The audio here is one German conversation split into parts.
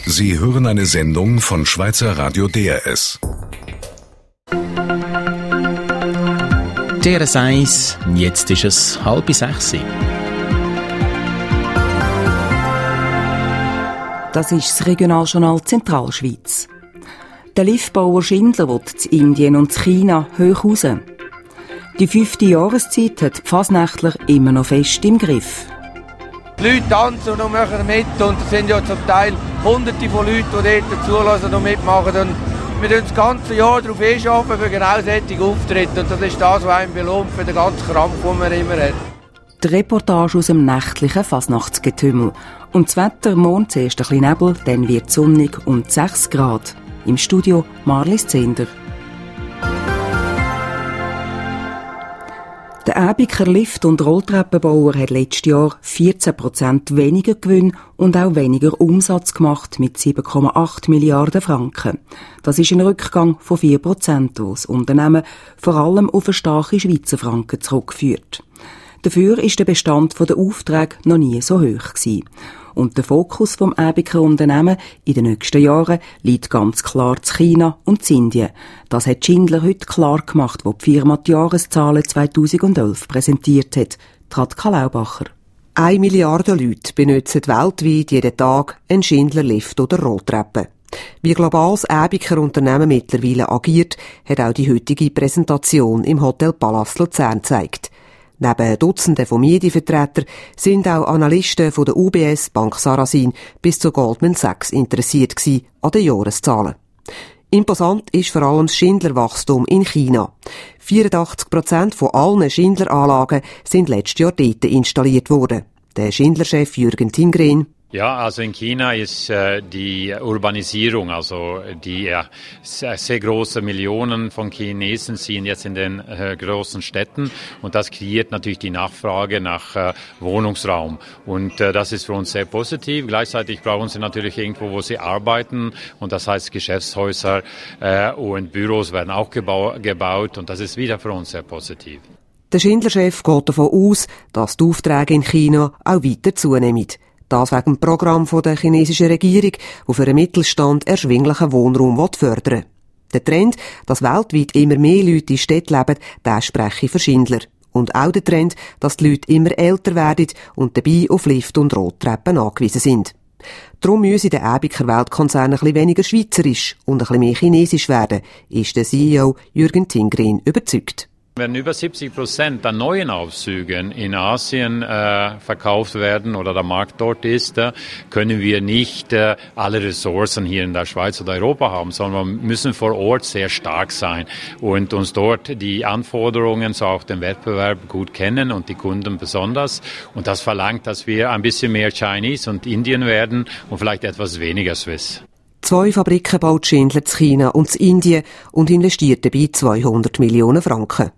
Sie hören eine Sendung von Schweizer Radio DRS. DRS 1, jetzt ist es 5:30. Das ist das Regionaljournal Zentralschweiz. Der Liftbauer Schindler will in Indien und in China hoch raus. Die 5. Jahreszeit hat die Fasnächtler immer noch fest im Griff. Die Leute tanzen und machen mit und es sind ja zum Teil Hunderte von Leuten, die dort zulassen und mitmachen. Und wir arbeiten das ganze Jahr darauf für genau solche Auftritte. Und das ist das, was einem belohnt für den ganzen Krampf, den man immer hat. Die Reportage aus dem nächtlichen Fasnachtsgetümmel. Und das Wetter, morgen zuerst ein bisschen Nebel, dann wird es sonnig und 6 Grad. Im Studio Marlies Zehnder. Der Äbiker Lift- und Rolltreppenbauer hat letztes Jahr 14% weniger Gewinn und auch weniger Umsatz gemacht mit 7,8 Milliarden Franken. Das ist ein Rückgang von 4%, was das Unternehmen vor allem auf eine starke Schweizer Franken zurückführt. Dafür ist der Bestand der Aufträge noch nie so hoch gewesen. Und der Fokus vom Äbiker Unternehmen in den nächsten Jahren liegt ganz klar zu China und zu Indien. Das hat Schindler heute klar gemacht, wo die Firma die Jahreszahlen 2011 präsentiert hat. Radka Laubacher. 1 Milliarde Leute benutzen weltweit jeden Tag einen Schindler-Lift oder Rolltreppe. Wie globales Äbiker Unternehmen mittlerweile agiert, hat auch die heutige Präsentation im Hotel Palast Luzern gezeigt. Neben Dutzenden von Medienvertretern sind auch Analysten von der UBS, Bank Sarasin bis zu Goldman Sachs interessiert gewesen an den Jahreszahlen. Imposant ist vor allem das Schindler-Wachstum in China. 84% von allen Schindler-Anlagen sind letztes Jahr dort installiert worden. Der Schindler-Chef Jürgen Tinggren: Ja, also in China ist die Urbanisierung, also die sehr große Millionen von Chinesen ziehen jetzt in den großen Städten und das kreiert natürlich die Nachfrage nach Wohnungsraum und das ist für uns sehr positiv. Gleichzeitig brauchen sie natürlich irgendwo, wo sie arbeiten und das heißt Geschäftshäuser und Büros werden auch gebaut und das ist wieder für uns sehr positiv. Der Schindler-Chef geht davon aus, dass die Aufträge in China auch weiter zunehmen. Das wegen dem Programm der chinesischen Regierung, das für den Mittelstand erschwinglichen Wohnraum fördern will. Der Trend, dass weltweit immer mehr Leute in Städten leben, der spreche für Schindler. Und auch der Trend, dass die Leute immer älter werden und dabei auf Lift- und Rolltreppen angewiesen sind. Darum müsse der Äbiker Weltkonzern ein bisschen weniger schweizerisch und ein bisschen mehr chinesisch werden, ist der CEO Jürgen Tinggren überzeugt. Wenn über 70% an neuen Aufzügen in Asien verkauft werden oder der Markt dort ist, können wir nicht alle Ressourcen hier in der Schweiz oder Europa haben, sondern wir müssen vor Ort sehr stark sein und uns dort die Anforderungen, so auch den Wettbewerb gut kennen und die Kunden besonders. Und das verlangt, dass wir ein bisschen mehr Chinese und Indien werden und vielleicht etwas weniger Swiss. 2 Fabriken baut Schindler zu China und zu Indien und investiert dabei 200 Millionen Franken.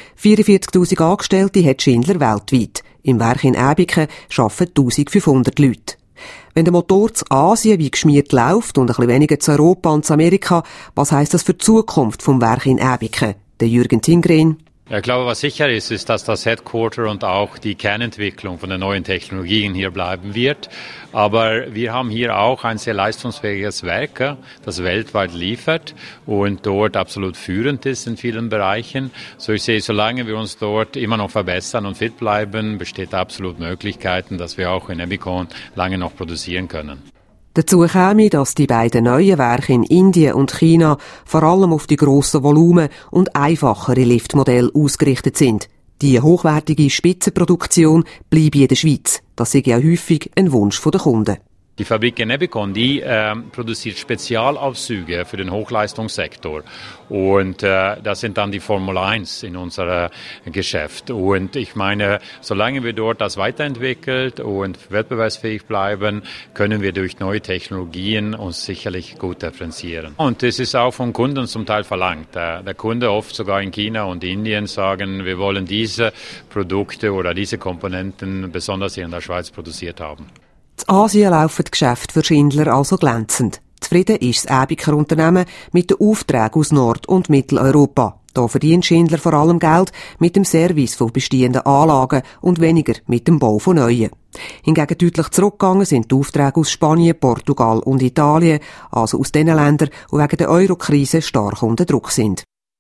44'000 Angestellte hat Schindler weltweit. Im Werk in Äbiken arbeiten 1500 Leute. Wenn der Motor zu Asien wie geschmiert läuft und ein bisschen weniger zu Europa und zu Amerika, was heisst das für die Zukunft vom Werk in Äbiken? Der Jürgen Tinggren: Ich glaube, was sicher ist, dass das Headquarter und auch die Kernentwicklung von den neuen Technologien hier bleiben wird. Aber wir haben hier auch ein sehr leistungsfähiges Werk, das weltweit liefert und dort absolut führend ist in vielen Bereichen. So ich sehe, solange wir uns dort immer noch verbessern und fit bleiben, besteht absolut Möglichkeiten, dass wir auch in Ebikon lange noch produzieren können. Dazu käme, dass die beiden neuen Werke in Indien und China vor allem auf die grossen Volumen und einfachere Liftmodelle ausgerichtet sind. Die hochwertige Spitzenproduktion bleibe in der Schweiz. Das sei ja häufig ein Wunsch der Kunden. Die Fabrik in Ebikon, die produziert Spezialaufzüge für den Hochleistungssektor und das sind dann die Formel 1 in unserem Geschäft und ich meine, solange wir dort das weiterentwickelt und wettbewerbsfähig bleiben, können wir durch neue Technologien uns sicherlich gut differenzieren. Und es ist auch vom Kunden zum Teil verlangt. Der Kunde oft sogar in China und Indien sagen, wir wollen diese Produkte oder diese Komponenten besonders hier in der Schweiz produziert haben. In Asien laufen die Geschäfte für Schindler also glänzend. Zufrieden ist das Äbiker Unternehmen mit den Aufträgen aus Nord- und Mitteleuropa. Da verdient Schindler vor allem Geld mit dem Service von bestehenden Anlagen und weniger mit dem Bau von neuen. Hingegen deutlich zurückgegangen sind die Aufträge aus Spanien, Portugal und Italien, also aus den Ländern, die wegen der Eurokrise stark unter Druck sind.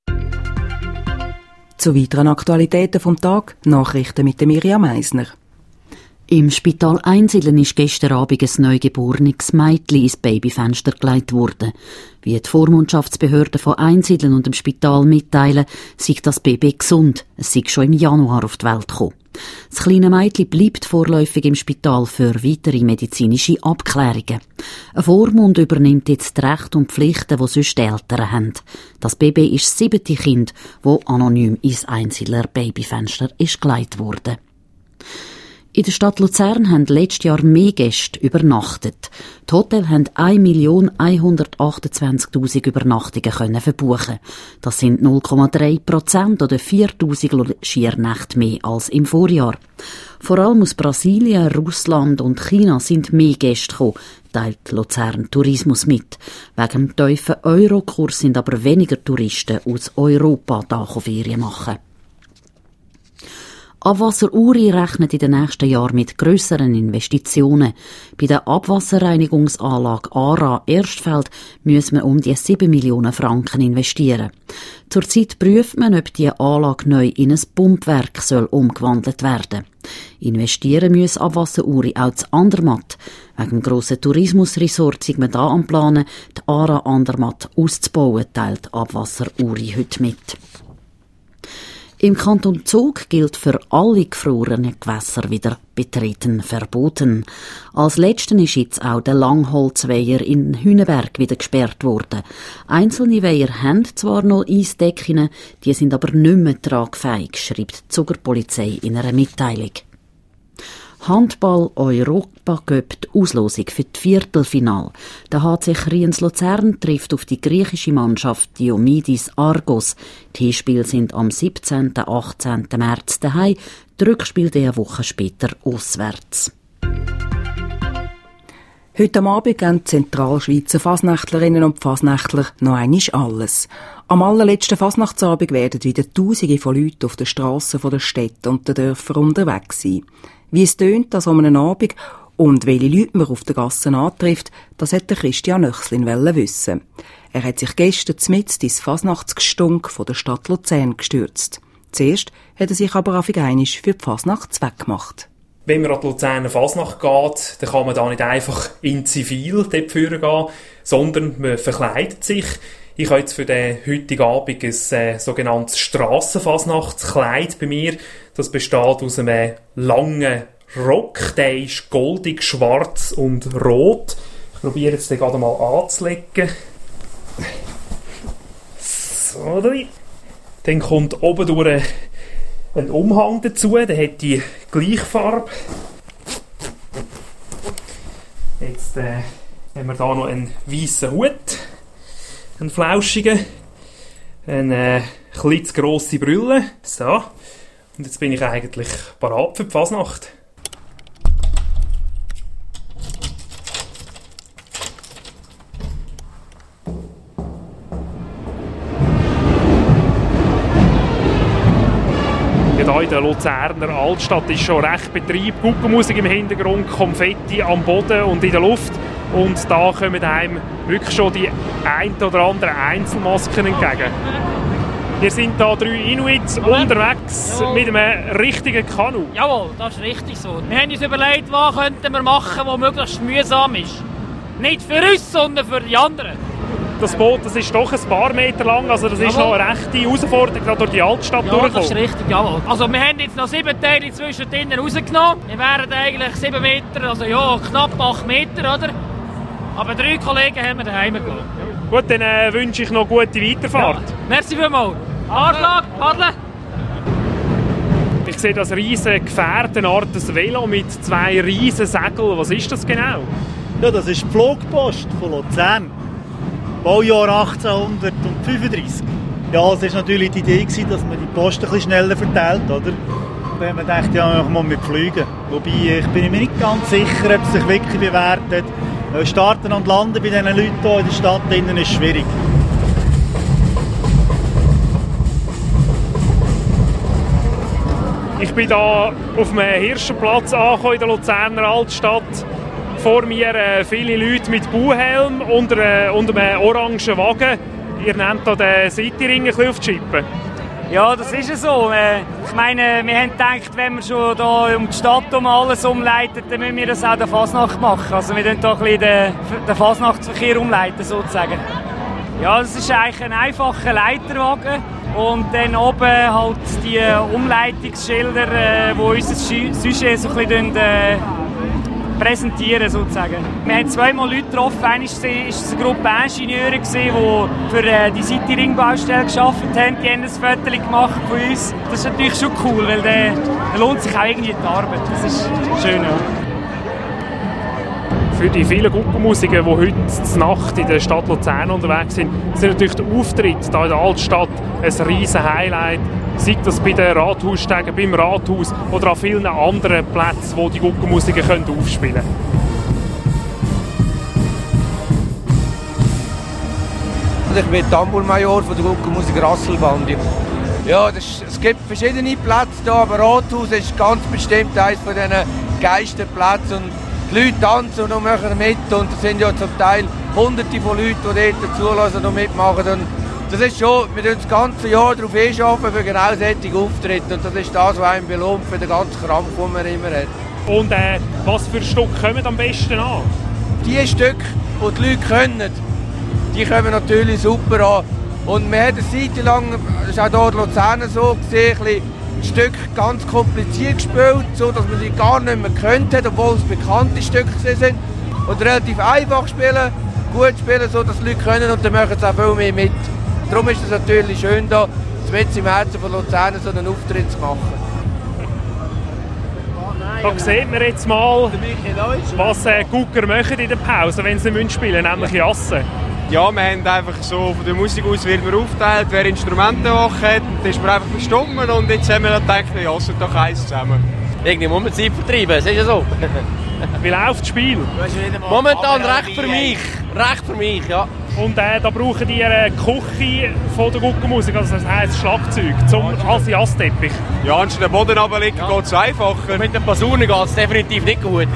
Zu weiteren Aktualitäten vom Tag, Nachrichten mit Miriam Meisner. Im Spital Einsiedeln ist gestern Abend ein neugeborenes Mädchen ins Babyfenster gelegt worden. Wie die Vormundschaftsbehörden von Einsiedeln und dem Spital mitteilen, sei das Baby gesund. Es sei schon im Januar auf die Welt gekommen. Das kleine Mädchen bleibt vorläufig im Spital für weitere medizinische Abklärungen. Ein Vormund übernimmt jetzt die Rechte und Pflichten, die sonst die Eltern haben. Das Baby ist das 7. Kind, das anonym ins Einsiedler Babyfenster ist gelegt wurde. In der Stadt Luzern haben letztes Jahr mehr Gäste übernachtet. Die Hotels haben 1.128.000 Übernachtungen verbuchen. Das sind 0,3% oder 4.000 Logiernächte mehr als im Vorjahr. Vor allem aus Brasilien, Russland und China sind mehr Gäste gekommen, teilt Luzern Tourismus mit. Wegen dem tiefen Eurokurs sind aber weniger Touristen aus Europa da Ferien machen. Abwasser Uri rechnet in den nächsten Jahren mit grösseren Investitionen. Bei der Abwasserreinigungsanlage ARA Erstfeld müssen wir um die 7 Millionen Franken investieren. Zurzeit prüft man, ob die Anlage neu in ein Pumpwerk umgewandelt werden soll. Investieren muss Abwasser Uri auch zu Andermatt. Wegen dem grossen Tourismusresort sind wir da am Planen, die ARA Andermatt auszubauen, teilt Abwasser Uri heute mit. Im Kanton Zug gilt für alle gefrorenen Gewässer wieder betreten verboten. Als letzten ist jetzt auch der Langholzweiher in Hünenberg wieder gesperrt worden. Einzelne Weiher haben zwar noch Eisdecken, die sind aber nicht mehr tragfähig, schreibt die Zuger Polizei in einer Mitteilung. Handball-Europacup, die Auslosung für die Viertelfinale. Der HC Kriens Luzern trifft auf die griechische Mannschaft Diomidis Argos. Die Hinspiele sind am 17. und 18. März daheim, die Rückspiele eine Woche später auswärts. Heute Abend geben die Zentralschweizer Fasnächtlerinnen und Fasnächtler noch einmal alles. Am allerletzten Fasnachtsabend werden wieder Tausende von Leuten auf den Strassen der Städte und der Dörfer unterwegs sein. Wie es tönt an so einem Abend und welche Leute man auf den Gassen antrifft, das hätte Christian Nöchslin wissen. Er hat sich gestern mitten ins Fasnachtsgestunk von der Stadt Luzern gestürzt. Zuerst hat er sich aber auf einmal für die Fasnacht weggemacht. Wenn man an die Luzerner Fasnacht geht, dann kann man da nicht einfach in Zivil dort führen gehen, sondern man verkleidet sich. Ich habe jetzt für den heutigen Abend ein sogenanntes Strassenfasnachtskleid bei mir. Das besteht aus einem langen Rock, der ist goldig, schwarz und rot. Ich probiere jetzt den gerade mal anzulegen. So, dann kommt oben durch ein Umhang dazu, der hat die gleiche Farbe. Jetzt haben wir hier noch einen weißen Hut, einen flauschigen, eine klitzgrosse Brille. So. Und jetzt bin ich eigentlich parat für die Fasnacht. Hier in der Luzerner Altstadt ist schon recht Betrieb, Guckenmusik im Hintergrund, Konfetti am Boden und in der Luft. Und da kommen einem wirklich schon die ein oder anderen Einzelmasken entgegen. Wir sind hier 3 Inuits unterwegs mit einem richtigen Kanu. Jawohl, das ist richtig so. Wir haben uns überlegt, was könnten wir machen, was möglichst mühsam ist. Nicht für uns, sondern für die anderen. Das Boot, das ist doch ein paar Meter lang, also das ist noch eine rechte Herausforderung, gerade durch die Altstadt durchkommen. Ja, das ist richtig, jawohl. Also wir haben jetzt noch 7 Teile zwischendrin rausgenommen. Wir wären eigentlich 7 Meter, also ja, knapp 8 Meter, oder? Aber 3 Kollegen haben wir daheim gelassen. Gut, dann wünsche ich noch gute Weiterfahrt. Ja. Merci vielmals. Anschlag, paddeln. Ich sehe das riesige Gefährt, eine Art Velo mit 2 riesen Segeln. Was ist das genau? Ja, das ist die Flugpost von Luzern. Baujahr 1835. Ja, es war natürlich die Idee, dass man die Post ein bisschen schneller verteilt, oder? Wenn man denkt, ja, man muss fliegen. Wobei, ich bin mir nicht ganz sicher, ob es sich wirklich bewährt. Starten und landen bei diesen Leuten hier in der Stadt ist schwierig. Ich bin hier auf dem Hirschenplatz angekommen in der Luzerner Altstadt. Vor mir viele Leute mit Bauhelm unter einem orangen Wagen. Ihr nehmt hier den Cityring ein bisschen auf die Schippe. Ja, das ist so. Ich meine, wir haben gedacht, wenn wir schon hier um die Stadt alles umleiten, dann müssen wir das auch der Fasnacht machen. Also wir leiten hier ein bisschen den Fasnachtsverkehr umleiten, sozusagen. Ja, das ist eigentlich ein einfacher Leiterwagen. Und dann oben halt die Umleitungsschilder, die unser Sujet so ein bisschen präsentieren, sozusagen. Wir haben zweimal Leute getroffen. Einmal war es eine Gruppe Ingenieure, die für die Cityring-Baustelle gearbeitet haben. Die haben ein Foto gemacht von uns. Das ist natürlich schon cool, weil da lohnt sich auch irgendwie die Arbeit. Das ist schön, ja. Für die vielen Guggenmusiker, die heute zur Nacht in der Stadt Luzern unterwegs sind natürlich der Auftritt hier in der Altstadt ein riesen Highlight. Sei das bei den Rathausstegen, beim Rathaus oder an vielen anderen Plätzen, wo die Guggenmusiker aufspielen können. Ich bin Tambourmajor von der Guggenmusik Rasselbandi. Ja, es gibt verschiedene Plätze hier, aber Rathaus ist ganz bestimmt eines von diesen Geisterplätzen. Die Leute tanzen und machen mit und es sind ja zum Teil Hunderte von Leuten, die dort zulassen und mitmachen. Und das ist schon, wir arbeiten das ganze Jahr darauf arbeiten für genau solche Auftritte. Und das ist das, was einem belohnt für den ganzen Krampf, den man immer hat. Und was für Stücke kommen am besten an? Die Stücke, die die Leute können, die kommen natürlich super an. Und wir haben eine Zeit lang, das war auch hier in Luzern so, gesehen, ein Stück ganz kompliziert gespielt, so dass man sie gar nicht mehr könnte, obwohl es bekannte Stücke sind. Und relativ einfach spielen, gut spielen, so dass die Leute können und dann machen sie auch viel mehr mit. Darum ist es natürlich schön, hier mitten im Herzen von Luzern so einen Auftritt zu machen. Da sieht man jetzt mal, was Gugger machen in der Pause, wenn sie nicht spielen, nämlich Jassen. Ja, wir haben einfach so von der Musik aus wird man aufteilt, wer Instrumente hat, dann ist man einfach verstummen und jetzt haben wir gedacht, ja, jassen doch eins zusammen. Irgendwie muss man Zeit vertreiben, das ist ja so. Wie läuft das Spiel? Momentan recht für mich, ja. Und da brauchen die eine Küche von der Guggenmusik, also das heisst Schlagzeug, als Jassteppich. Ja, anstatt den Boden runterlegen geht es einfacher. Mit der Posaune geht es definitiv nicht gut.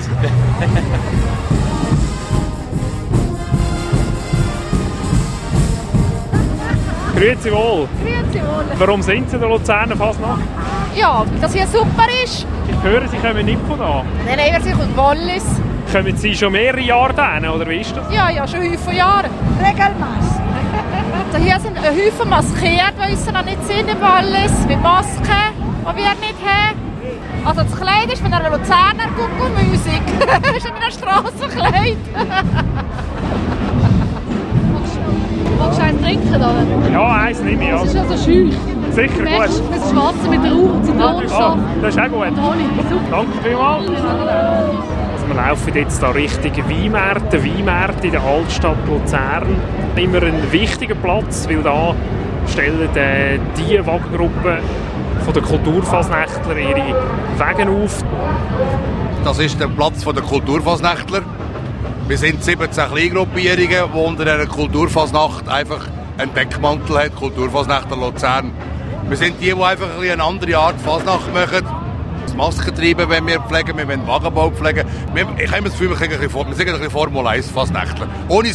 Grüezi wohl. Grüezi wohl. Warum sind Sie in der Luzerner Fasnacht? Ja, dass hier super ist. Ich höre, Sie kommen nicht von da. Nein, wir sind aus Wallis. Kommen Sie schon mehrere Jahre dahin, oder wie ist das? Ja, schon viele Jahre. Regelmäßig. Also hier sind Haufen maskiert, die uns noch nicht sind in Wallis, mit Masken, die wir nicht haben. Also das Kleid ist von einer Luzerner Guggenmusik. Das ist ein Strassenkleid. Willst du eins trinken, oder? Ja, eins nehme ich. Das ist ja so schön. Sicher, gut. Das ist Wasser mit Zitronensaft. Das ist auch gut. Danke vielmals. Also wir laufen jetzt da Richtung Weinmärkte in der Altstadt Luzern. Immer ein wichtiger Platz, weil da stellen die Wagengruppe von der Kulturfasnächtler ihre Wagen auf. Das ist der Platz der Kulturfasnächtler. Wir sind 17 Kleingruppierungen, die unter dieser Kulturfasnacht einfach einen Deckmantel haben, Kulturfasnachtler Luzern. Wir sind die einfach eine andere Art Fasnacht machen. Das Masken treiben, wenn wir pflegen, wir wollen Wagenbau pflegen. Ich habe das Gefühl, wir sind ein bisschen Formel 1 Fasnächtler. Ohne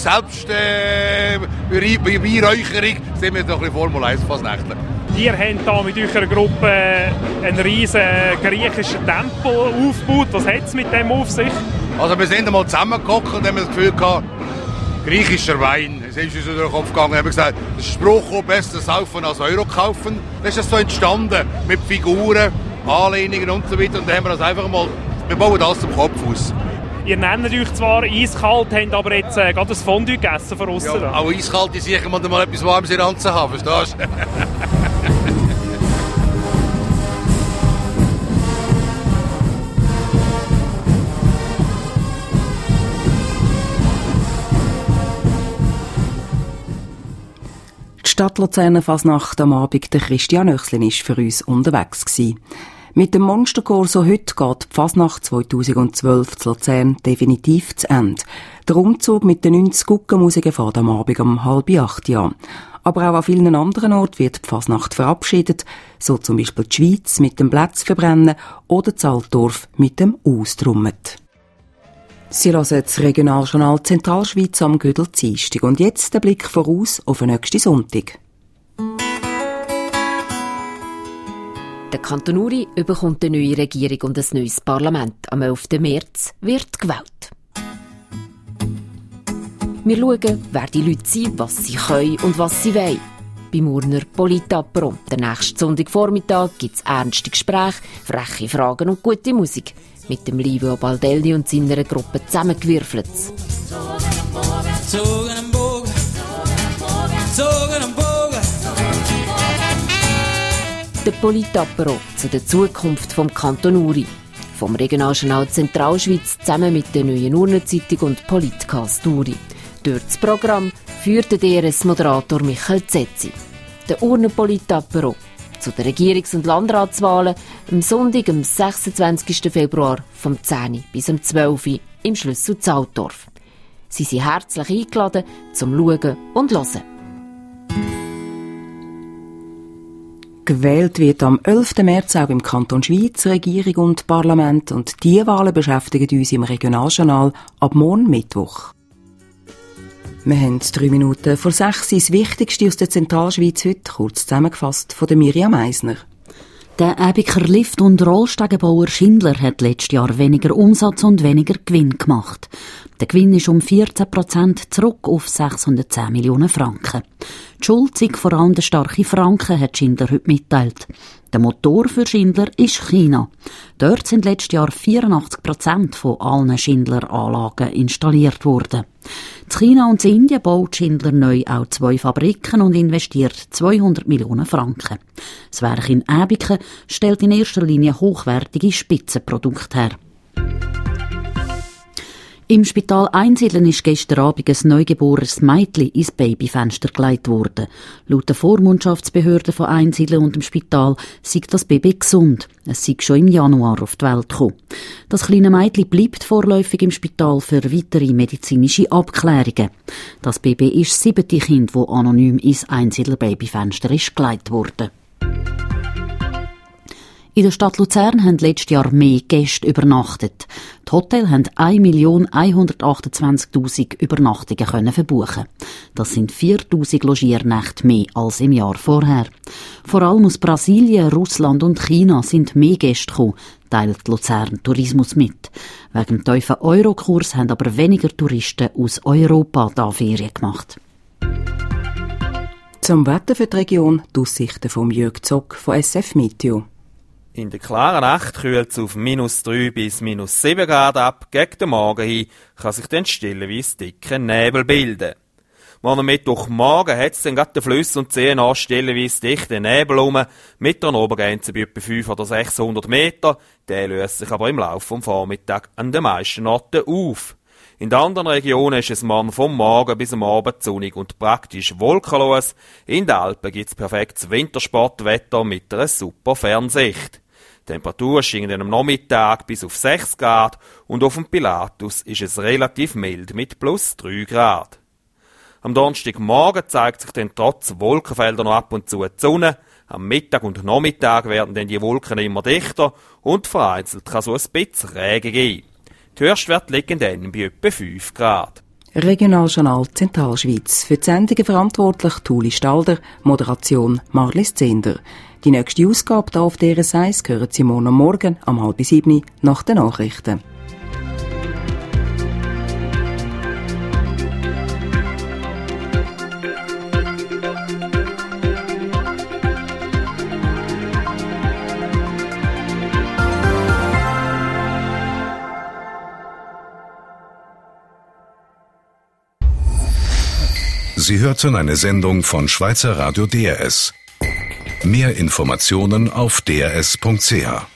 Beweihräucherung sind wir doch ein bisschen Formel 1 Fasnächtler. Ihr habt hier mit eurer Gruppe einen riesen griechischen Tempel aufgebaut. Was hat es mit dem auf sich? Also wir sind einmal zusammengehockt und haben das Gefühl gehabt, griechischer Wein. Es ist uns durch den Kopf gegangen. Wir haben gesagt, das Spruch, besser saufen als Euro kaufen. Das ist so entstanden, mit Figuren, Anlehnungen und so weiter. Und dann haben wir das einfach mal, wir bauen das zum Kopf aus. Ihr nennt euch zwar eiskalt, habt aber jetzt gerade ein Fondue gegessen von aussen. Ja, auch eiskalt ist sicher mal etwas Warmes in der Hand zu haben, verstehst du? Die Stadt Luzerner Fasnacht am Abend, der Christian Oechslin war für uns unterwegs gewesen. Mit dem Monsterkorso heute geht die Fasnacht 2012 zu Luzern definitiv zu Ende. Der Umzug mit den 90 Guggenmusiken fährt am Abend um 7:30 an. Aber auch an vielen anderen Orten wird die Fasnacht verabschiedet, so zum Beispiel die Schweiz mit dem Plätzverbrennen oder das Altdorf mit dem Austrummet. Sie hören das Regionaljournal Zentralschweiz am Gödel-Dienstag. Und jetzt der Blick voraus auf den nächsten Sonntag. Der Kanton Uri bekommt eine neue Regierung und ein neues Parlament. Am 11. März wird gewählt. Wir schauen, wer die Leute sind, was sie können und was sie wollen. Beim Urner Politapro. Den nächsten Sonntagvormittag gibt es ernste Gespräche, freche Fragen und gute Musik. Mit dem Livio Baldelli und seiner Gruppe zusammengewürfelt. Der Politapro zu der Zukunft vom Kanton Uri. Vom Regionaljournal Zentralschweiz zusammen mit der Neuen Urner Zeitung und Politcast Uri. Durch das Programm führte DRS-Moderator Michael Zetzi. Der Urner Politapro zu den Regierungs- und Landratswahlen am Sonntag, am 26. Februar vom 10 bis am 12 im Schlüssel zu Altdorf. Sie sind herzlich eingeladen zum Schauen und Hören. Gewählt wird am 11. März auch im Kanton Schweiz Regierung und Parlament und diese Wahlen beschäftigen uns im Regionaljournal ab morgen Mittwoch. Wir haben 3 Minuten vor 6 das Wichtigste aus der Zentralschweiz heute, kurz zusammengefasst von der Miriam Eisner. Der Äbiker Lift- und Rollstegenbauer Schindler hat letztes Jahr weniger Umsatz und weniger Gewinn gemacht. Der Gewinn ist um 14% zurück auf 610 Millionen Franken. Die Schuld sei vor allem der starke Franken, hat Schindler heute mitteilt. Der Motor für Schindler ist China. Dort sind letztes Jahr 84% von allen Schindler-Anlagen installiert worden. In China und in Indien baut Schindler neu auch 2 Fabriken und investiert 200 Millionen Franken. Das Werk in Äbiken stellt in erster Linie hochwertige Spitzenprodukte her. Im Spital Einsiedeln ist gestern Abend ein neugeborenes Mädchen ins Babyfenster gelegt worden. Laut der Vormundschaftsbehörde von Einsiedeln und dem Spital sei das Baby gesund. Es sei schon im Januar auf die Welt gekommen. Das kleine Mädchen bleibt vorläufig im Spital für weitere medizinische Abklärungen. Das Baby ist das 7. Kind, das anonym ins Einsiedler Babyfenster ist gelegt worden. In der Stadt Luzern haben letztes Jahr mehr Gäste übernachtet. Die Hotels haben 1.128.000 Übernachtungen verbuchen. Das sind 4.000 Logiernächte mehr als im Jahr vorher. Vor allem aus Brasilien, Russland und China sind mehr Gäste gekommen, teilt Luzern Tourismus mit. Wegen dem tiefen Eurokurs haben aber weniger Touristen aus Europa da Ferien gemacht. Zum Wetter für die Region die Aussichten von Jörg Zock von SF Meteo. In der klaren Nacht kühlt es auf -3 bis -7 Grad ab. Gegen den Morgen hin kann sich dann stellenweise dicker Nebel bilden. Morgen Mittwochmorgen hat es dann gerade den Flüsse und Seen an stellenweise dichten Nebel rum, mit einer Obergrenze bei etwa 500 oder 600 Meter. Der löst sich aber im Laufe des Vormittags an den meisten Orten auf. In den anderen Regionen ist es morgen vom Morgen bis am Abend sonnig und praktisch wolkenlos. In den Alpen gibt es perfektes Wintersportwetter mit einer super Fernsicht. Die Temperatur steigt am Nachmittag bis auf 6 Grad und auf dem Pilatus ist es relativ mild mit +3 Grad. Am Donnerstagmorgen zeigt sich dann trotz Wolkenfelder noch ab und zu die Sonne. Am Mittag und Nachmittag werden dann die Wolken immer dichter und vereinzelt kann so ein bisschen Regen geben. Die Höchstwerte liegen dann bei etwa 5 Grad. Regionaljournal Zentralschweiz. Für die Sendungen verantwortlich Tuli Stalder, Moderation Marlies Zehnder. Die nächste Ausgabe hier auf DRS 1 hören Sie morgen um 6:30 nach den Nachrichten. Sie hörten eine Sendung von Schweizer Radio DRS. Mehr Informationen auf drs.ch.